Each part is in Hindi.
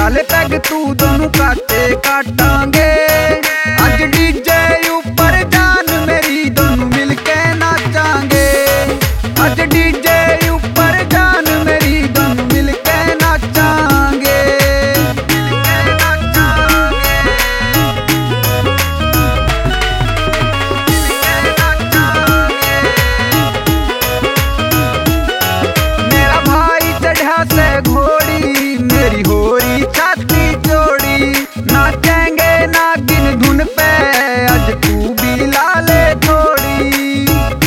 लाले पैग तू दोनों काटे काटांगे। आज डीजे ऊपर जान मेरी दोनों मिलके नाचांगे। आज डीजे ऊपर जान मेरी दोनों मिलके नाचांगे। मेरा भाई चढ़ा से घोड़ी मेरी होरी छाती जोड़ी। नाचेंगे नागिन धुन पे आज तू भी लाले थोड़ी।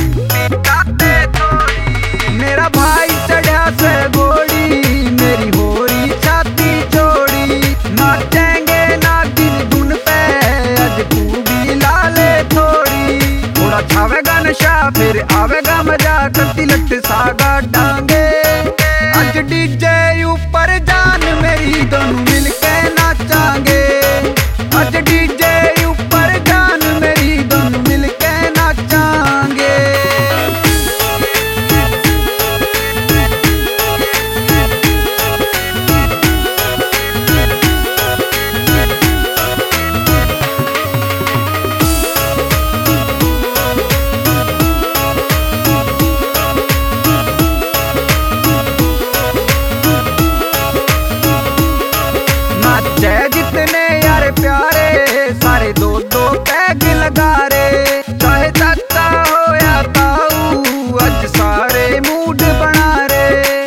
मेरा भाई चढ़ा से घोड़ी मेरी होरी छाती जोड़ी। नाचेंगे नागिन धुन पे आज तू भी लाले थोड़ी। थोड़ा छावेगा नशा फिर आवेगा मजा करती लट सागा डांगे। आज डीजे ऊपर जान मेरी दोनों मिलके नाचांगे। आज डीजे ऊपर जान मेरी दोनों मिलके नाचांगे। नाचे जितने यार प्यारे सारे दो दो पैग लगा रे। चाहे चाचा हो या ताऊ आज सारे मूड बना रे।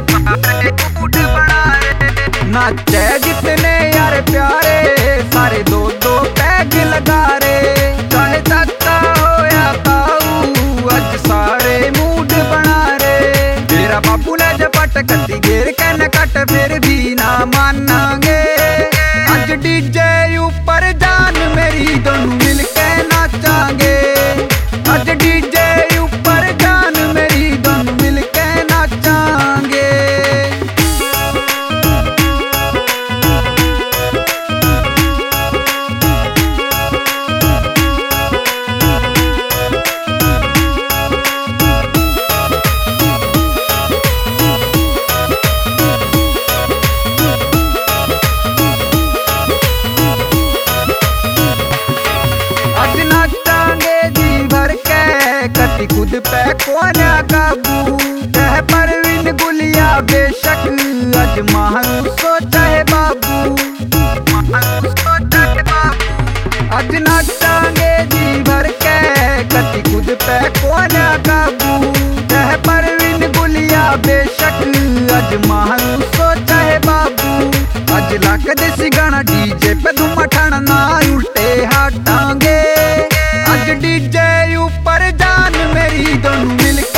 नाचे जितने यार प्यारे सारे दो दो पैग लगा रे। चाहे चाचा हो या ताऊ आज सारे मूड बना रे। तेरा बापू ने झपट कती घेर के न कट फिर भी ना मानांगे। आज डीजे ऊपर जान मेरी दोनों मिलके नाचांगे। आज डीजे ऊपर जान मेरी दोनों मिलके नाचांगे। आज नाचांगे जी भर के कति खुद पे कौन काबू। कह परवीन गुलिया बेशक आज महारू सोचा है बाबू। आज नाचांगे जी भर के कति खुद पे कौन काबू। कह परवीन गुलिया बेशक आज महारू सोचा है बाबू। आज लाख देसी गाना डीजे पे धुमा ठाना ना उल्टे हाटांगे। आज डीजे ऊपर जान मेरी दोनों मिलके